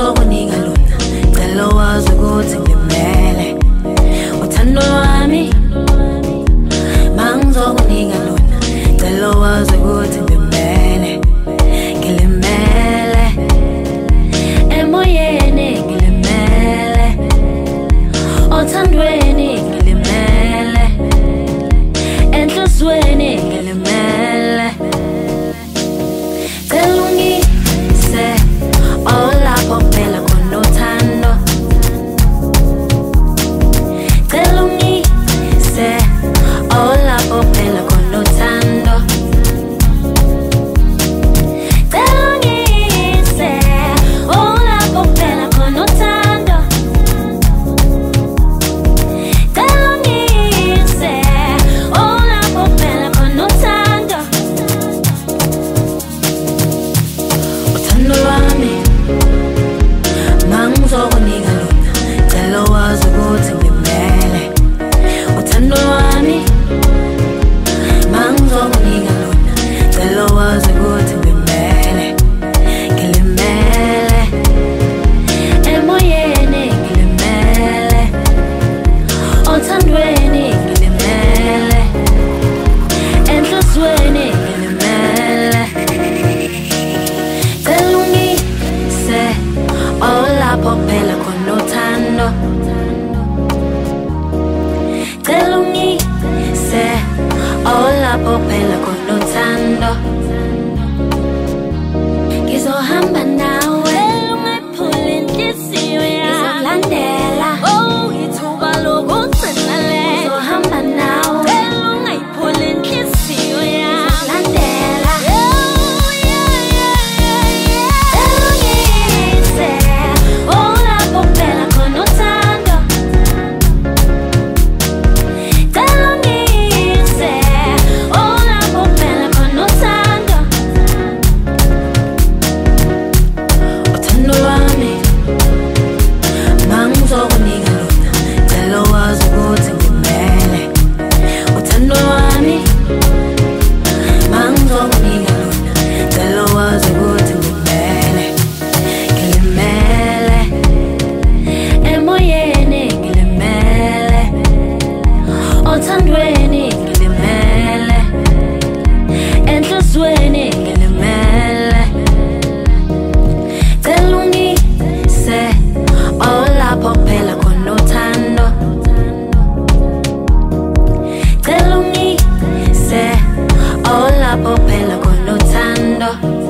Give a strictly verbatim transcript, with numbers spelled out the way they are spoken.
Mangizokunika lona cela wazi ukuthi ngimele uthando lwami. Mangizokunika lona cela wazi ukuthi ngimele ngilimele emoyeni ngilimele othandweni ngilimele enhlizweni ngilimele. Cela ungise olapho phela khona uthando. Cela ungise olapho phela khona uthando. Cela ungise olapho phela khona uthando. Cela ungise olapho phela khona uthando. Uthando lwami mangizokunika lona cela wazi ukuthi ngimele uthando lwami. Mangizokunika lona cela wazi ukuthi ngimele ngilimele emoyeni ngilimele othandweni ngilimele enhlizweni ngilimele. Cela ungise olapho phela khona uthando. Cela ungise olapho phela khona uthando. Ngizohamba nawe ungayiphuli inhliziyo yami. Ngizokulandela oh ithuba lokugcina le. Ngizohamba nawe ungayiphuli inhliziyo yami. Ngizokulandela oh yeah yeah yeah yeah. Cela ungise olapho phela khona uthando. Cela ungise olapho phela khona uthando. Uthando lwami mangizokunika lona cela wazi ukuthi ngimele uthando lwami. Mangizokunika lona cela wazi ukuthi ngimele ngilimele emoyeni ngilimele othandweni ngilimele enhlizweni ngilimele. Cela ungise olapho phela khona uthando. Cela ungise olapho phela khona uthando.